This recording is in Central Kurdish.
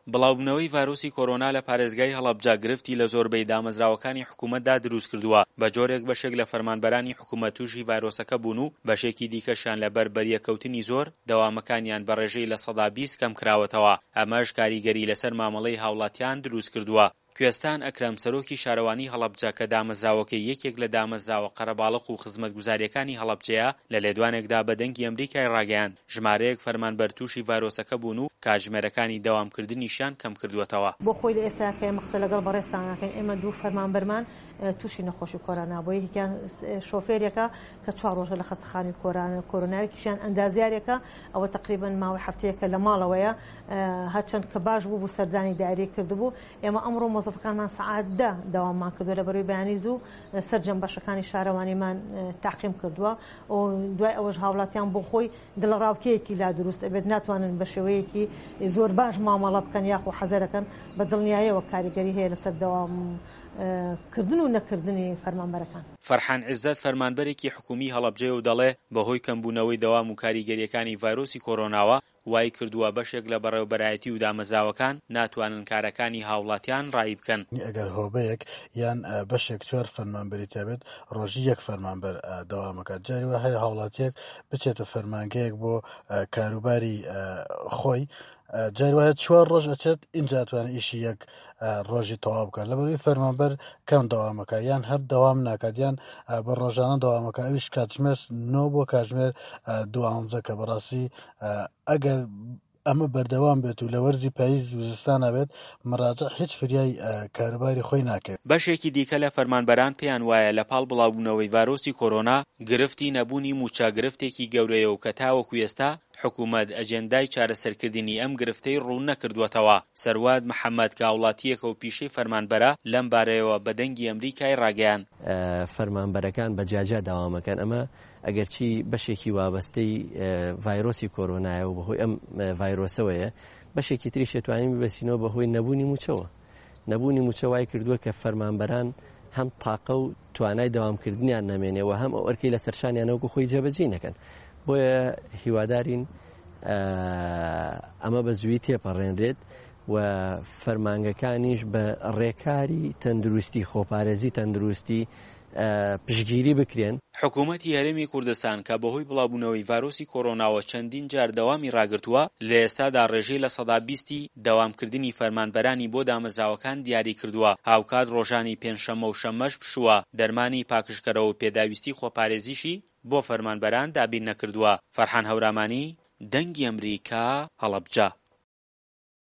بڵاوبوونەوەی ڤایرۆسی کۆرۆنا لە پارێزگای هەڵەبجە گرفتی لە زۆربەی دامەزراوەکانی حکوومەتدا دروست کردووە. بە جۆرێک بەشێک لە فەرمانبەرانی حکوومەت تووشی ڤایرۆسەکە بوون و بەشێکی دیکەشیان لەبەر بەریەکەوتنی زۆر دەوامەکانیان بە ڕێژەی لە 120 کەم کراوەتەوە. ئەمەش کاریگەری لەسەر مامەڵەی هاوڵاتیان دروست کردووە. کوێستان ئەکرەم سەرۆکی شارەوانی هەڵەبجە کە دامەزراوەکەی یەکێک لە دامەزراوە قەرەباڵغ و خزمەتگوزاریەکانی هەڵەبجەیە لە لێدوانێکدا بە دەنگی ئەمریکای ڕاگەیاند ژمارەیەک فەرمانبەر تووشی ڤایرۆسەکە بوون و کاتژمێرەکانی دەوامکردنیشیان کەم کردووەتەوە. بۆ خۆی لە ئێستا کە ئێمە قسە لەگەڵ بەڕێستانەکەین ئێمە دوو فەرمانبەرمان تووشی نەخۆشی کۆرۆنا بووە. یەکیان شۆفێرێکە کە 4 ڕۆژە لە خەستەخانەی کۆرۆناوێکیشیان ئەندازیارێکە ئەوە تقریبا ماوەی هەفتەیەکە لە ماڵەوەیە هەرچەند کە باش بوو سەردانی دایری کردبوو. ئێمە ئەمڕۆ مۆزەفەکانمان سەعات 10 داواممان کردووە لە بەروی بەیانی زوو سەرجەم بەشەکانی شارەوانیمان تاقیم کردووە و دوای ئەوەش هاوڵاتیان بۆ خۆی دڵڕاوکەیەکی لا دروست ئەبێت ناتوانن بە شێوەیەکی زۆر باش مامەڵە بکەن یاخو حەزەرەکەن بە دڵنیاییەوە کاریگەری هەیە لەسەر دەوام کردن و نەکردنی فەرمانبەرەکان. فەرحان عیززەت فەرمانبەرێکی حکومی هەڵەبجە و دەڵێ بەهۆی کەمبوونەوەی دەوام و کاریگەریەکانی ڤایرۆسی کۆرۆناوە وای کردووە بەشێک لە بەڕێوەبەرایەتی و دامەزراوەکان ناتوانن کارەکانی هاوڵاتیان ڕایی بکەن. ئەگەر هۆبەیەک یان بەشێک 4 فەرمانبەری تابێت ڕۆژی 1 فەرمانبەر دەوامەکات. جاری وە هەیە هاوڵاتیەک بچێتە فەرمانگەیەک بۆ کاروباری خۆی جاری وایە 4 ڕۆژ ئەچێت اینجا توانێت ئیشی 1 ڕۆژی تەواو بکات لەبەروی فەرمانبەر کەم دەوامەکە یان هەر دەوام ناکات یان بە ڕۆژانە دەوامەکە ئەویش کاتژمێر 9 بۆ کاتژمێر 12 کە بەڕاستی ئەگەر ئەمە بەردەوام بێت و لە وەرزی پاییز وزستانە بێت مەراجع هیچ فریای کاروباری خۆی ناکەێت. بەشێکی دیکە لە فەرمانبەران پێیان وایە لە پاڵ بڵاوبوونەوەی ڤایرۆسی کۆرۆنا گرفتی نەبوونی موچە گرفتێکی گەورەیە و کە تاوەکو ئێستا حکوومەت ئەجێندای چارەسەرکردنی ئەم گرفتەی ڕوون نەکردووەتەوە. سەرواد محەممەد کە وڵاتیەکە و پیشەی فەرمانبەرە لەم بارەیەوە بە دەنگی ئەمریکای ڕاگەیان. فەرمانبەرەکان بە جاجا داوامەکەن ئەمە ئەگەرچی بەشێکی وابەستەی ڤایرۆسی کۆرۆنایە و بەهۆی ئەم ڤایرۆسەوەیە بەشێکی تری شێتوانین ببەسینەوە بەهۆی نەبوونی موچەوە. نەبوونی موچە وای کردووە کە فەرمانبەران هەم تاقە و توانای داوامکردنیان نەمێنێەوە هەم ئەو ئەرکەی لە سەرشانیانەوە خۆی جێبەجێ نەکەن. بۆیە هیوادارین ئەمە بە زووی تێپەڕێنرێت و فەرمانگەکانیش بە ڕێکاری تەندروستی خۆپارێزی تەندروستی پشگیری بکرێن. حکوومەتی هەرێمی کوردستان کە بەهۆی بڵاوبوونەوەی ڤایرۆسی کۆرۆناوە چەندین جار دەوامی ڕاگرتووە لە ئێستادا ڕێژەی لە 120 دەوامکردنی فەرمانبەرانی بۆ دامەزراوەکان دیاری کردووە. هاوکات ڕۆژانی پێنجشەممە و شەممەش پشووە دەرمانی پاکشکەرەوە و پێداویستی خۆپارێزیشی بۆ فەرمانبەران دابین نەکردووە. فەرحان هەورامانی دەنگی ئەمریکا هەڵەبجە.